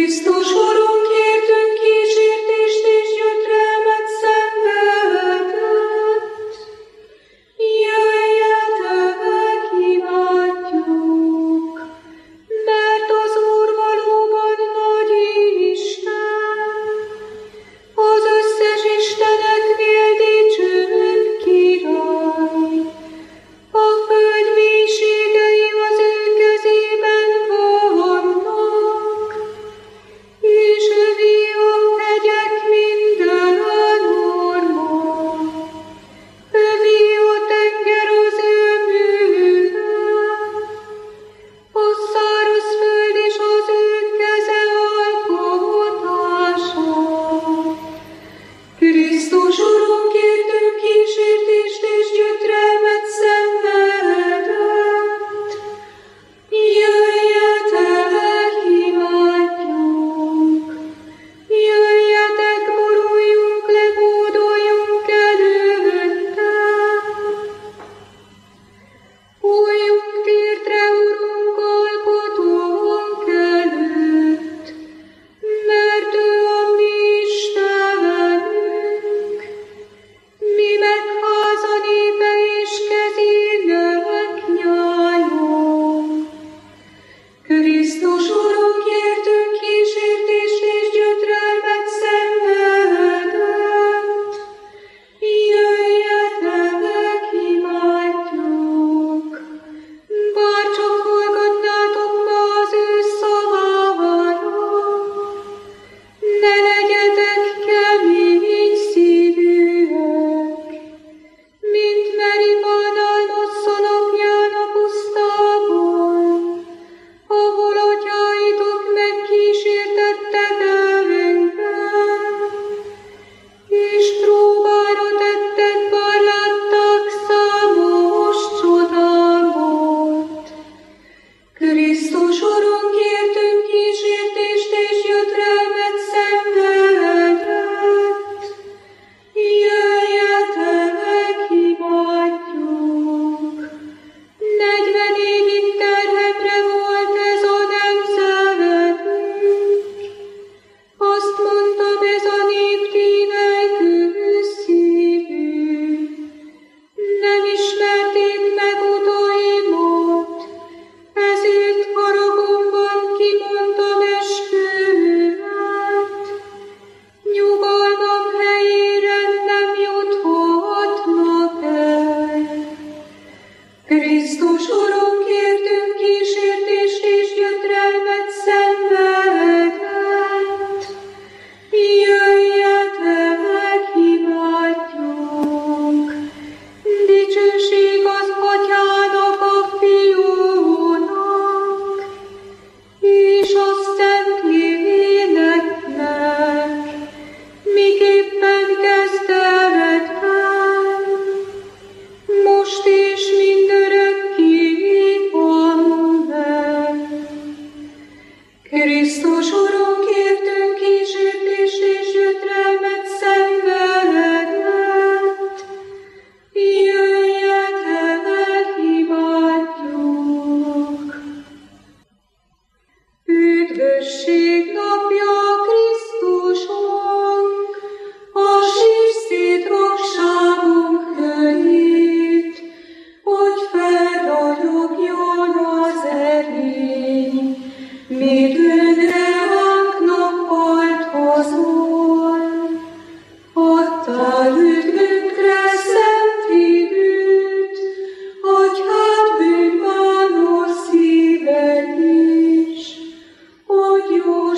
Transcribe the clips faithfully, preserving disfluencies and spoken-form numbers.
Jó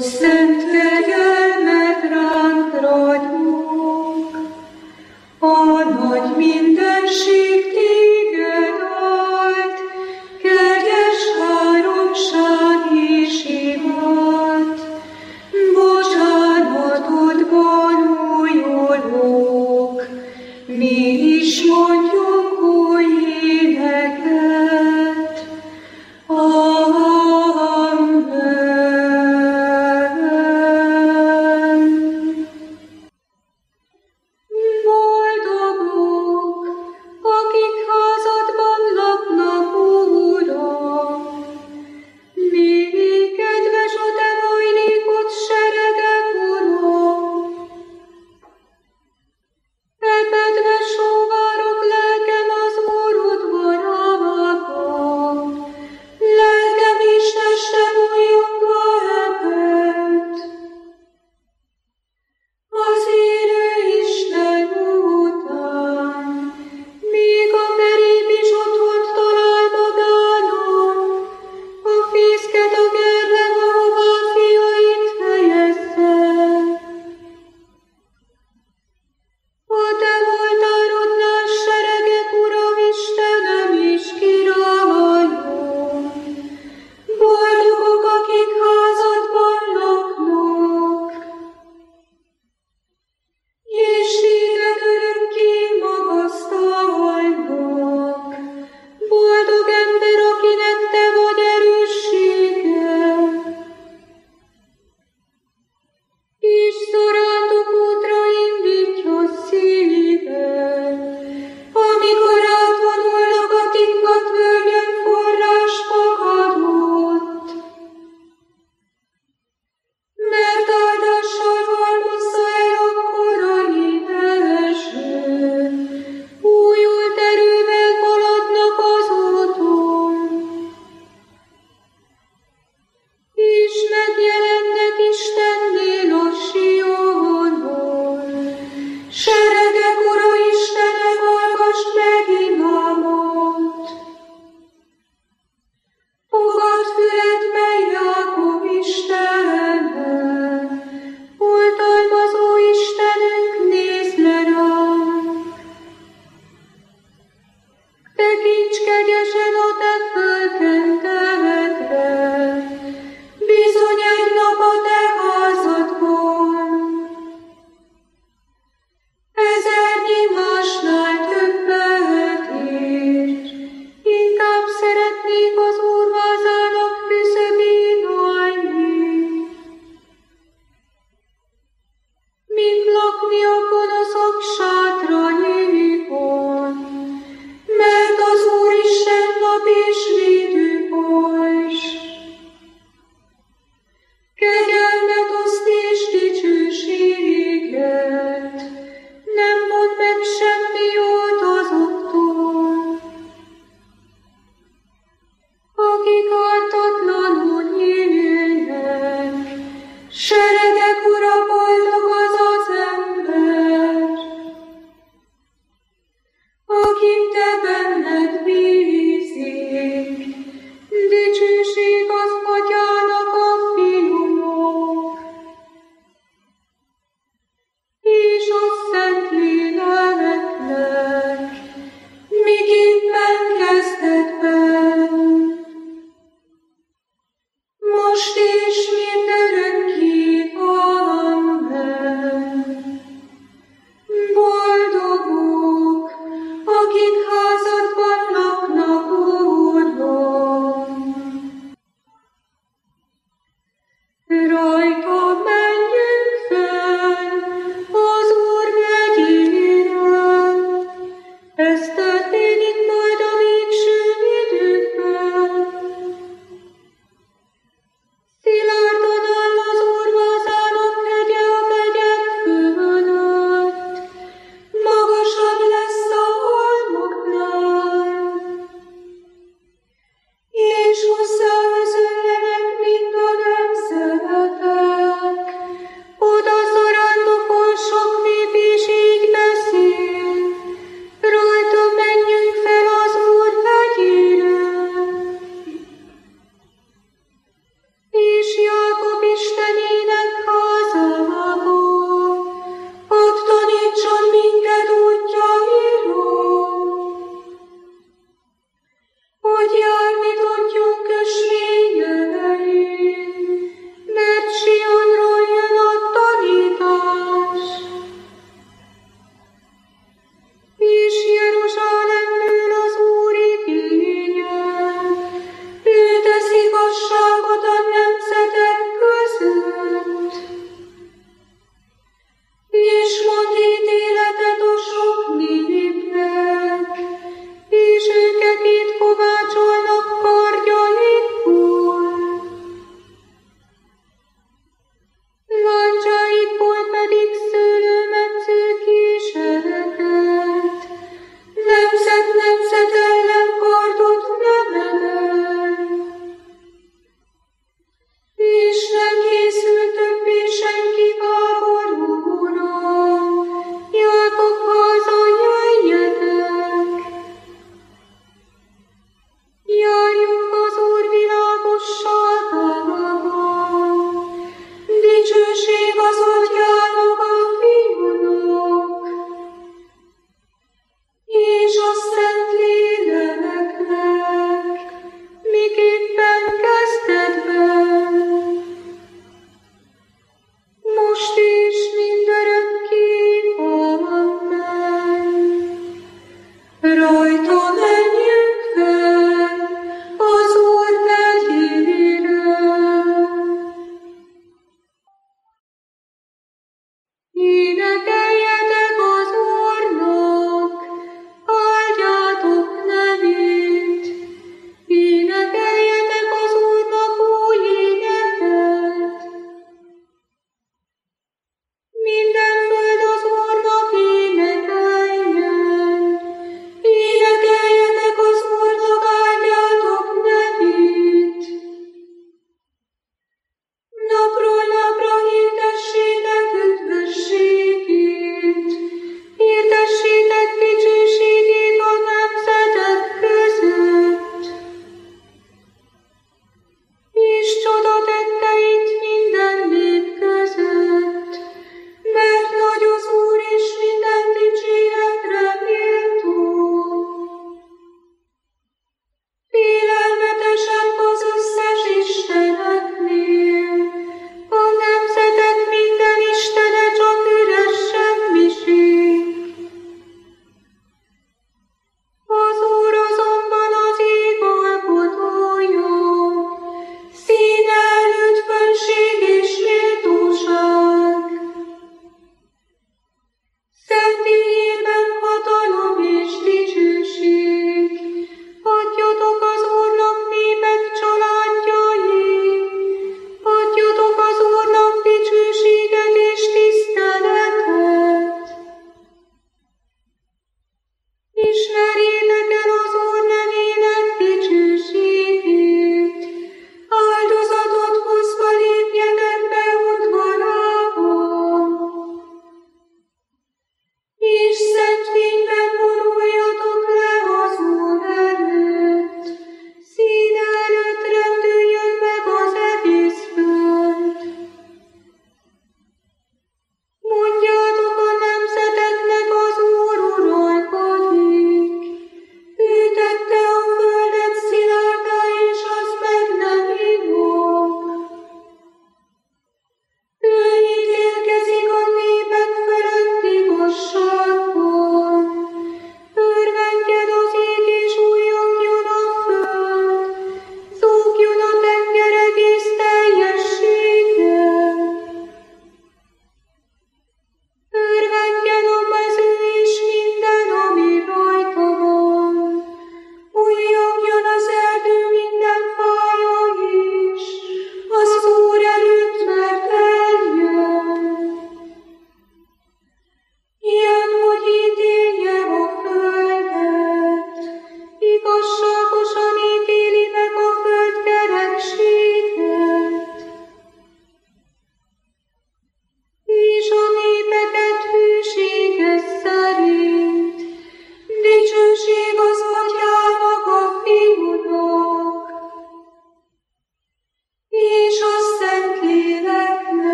szent kegyelmed ránk ragyog, a nagy mindenség téged áld, kegyes háromság és imád, bocsánatodban újulok, mi is mondjuk új éneket. Szilárd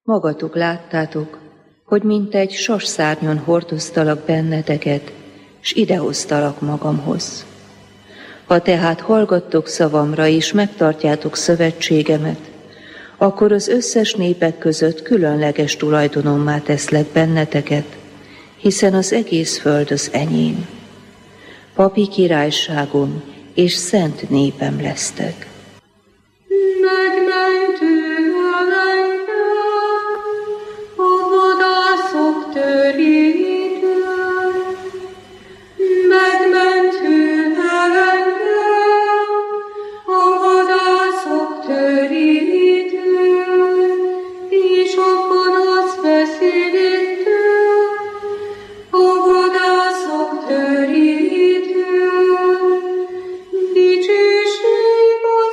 Magatok láttátok, hogy mintegy sasszárnyon hordoztalak benneteket, s idehoztalak magamhoz. Ha tehát hallgattok szavamra, és megtartjátok szövetségemet, akkor az összes népek között különleges tulajdonommá teszlek benneteket, hiszen az egész föld az enyém. Papi királyságom és szent népem lesztek. Megmentő elengem, a vadászok törétől. Megmentő elengem, a vadászok törétől, és a gonosz beszédétől, a vadászok törétől. Dicsőség a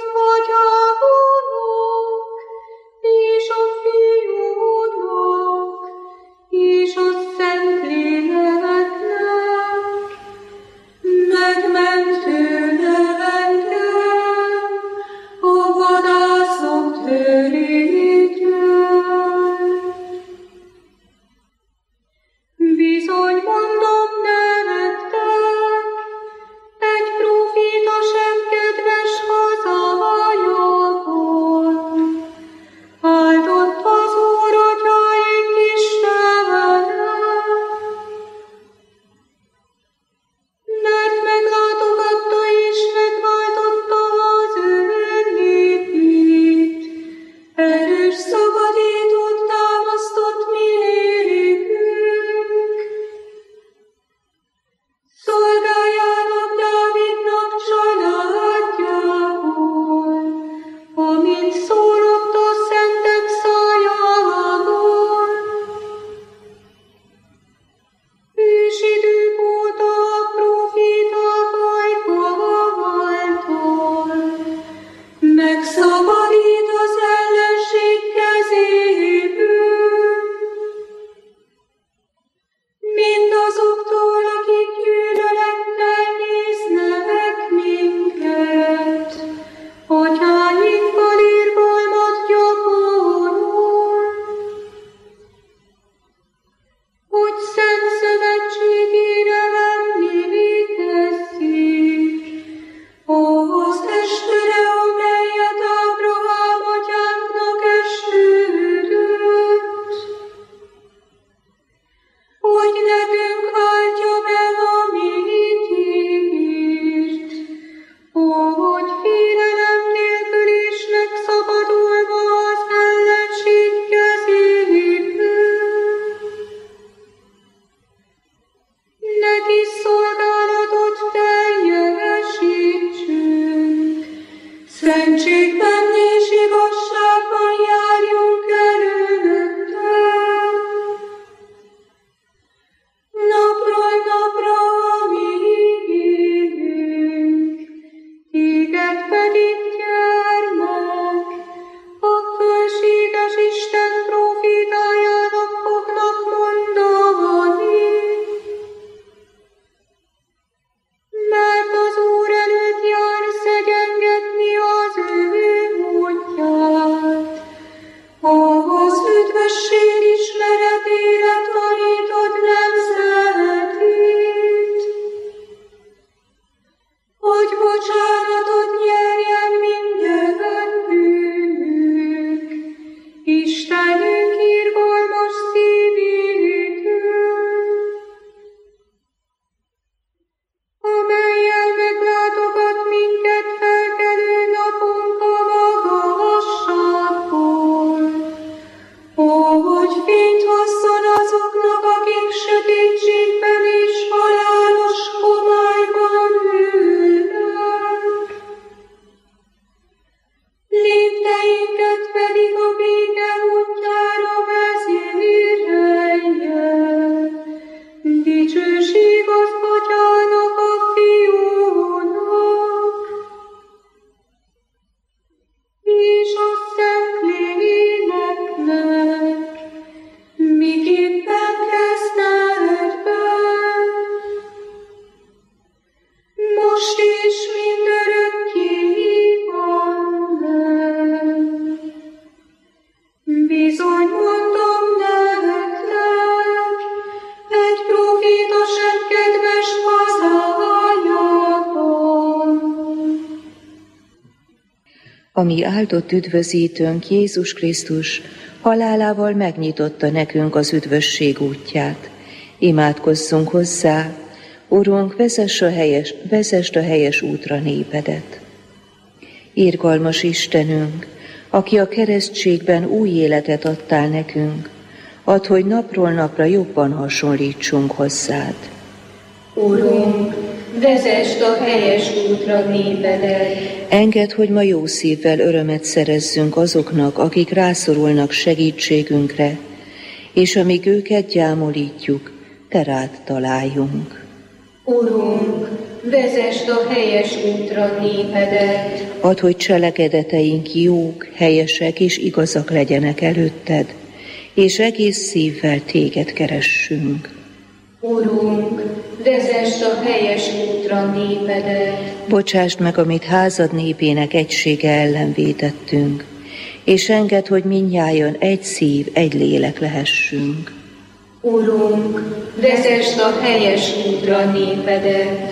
Ami áldott üdvözítőnk Jézus Krisztus halálával megnyitotta nekünk az üdvösség útját. Imádkozzunk hozzá, Urunk, vezess a helyes, vezest a helyes útra népedet. Irgalmas Istenünk, aki a keresztségben új életet adtál nekünk, add, hogy napról napra jobban hasonlítsunk hozzád. Urunk, vezesd a helyes útra népedet. Engedd, hogy ma jó szívvel örömet szerezzünk azoknak, akik rászorulnak segítségünkre, és amíg őket gyámolítjuk, te rád találjunk. Urunk, vezesd a helyes útra népedet. Add, hogy cselekedeteink jók, helyesek és igazak legyenek előtted, és egész szívvel téged keressünk. Urunk, vezesd a helyes útra népedet. Bocsásd meg, amit házad népének egysége ellen vétettünk, és engedd, hogy mindnyájan egy szív, egy lélek lehessünk. Urunk, vezesd a helyes útra népedet.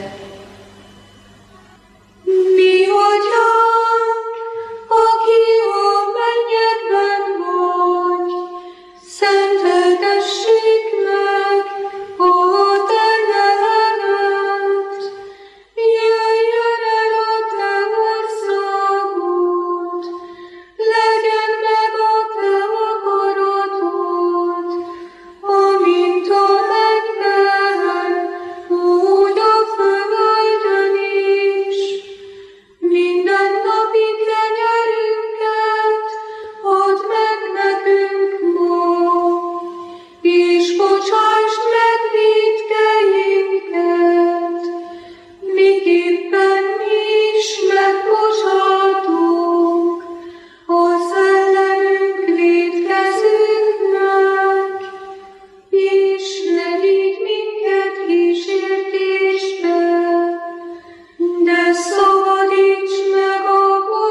Mi atyánk, aki a mennyekben vagy, szenteltessék meg a te nevedet. Jöjjön el a te országod, legyen meg a te akaratod, amint a mennyben, úgy a földön is. Minden napi kenyerünket add meg nekünk ma, és bocsásd meg vétkeinket, miképpen mi is megbocsátunk az ellenünk vétkezőknek, és ne vigy minket kísértésbe, de szabadíts meg a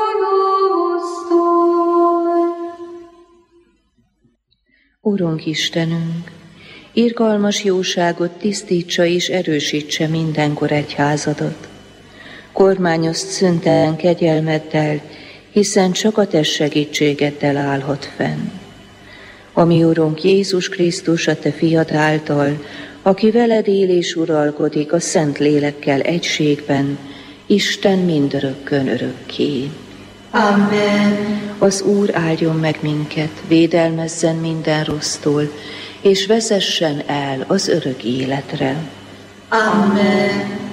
gonosztól. Urunk Istenünk, irgalmas jóságot tisztítsa és erősítse mindenkor egyházadat. Kormányozd szüntelen kegyelmeddel, hiszen csak a te segítségeddel állhat fenn. Ami Urunk Jézus Krisztus, a te fiad által, aki veled él és uralkodik a Szent Lélekkel egységben, Isten mindörökkön örökké. Amen. Az Úr áldjon meg minket, védelmezzen minden rossztól, és vezessen el az örök életre. Amen.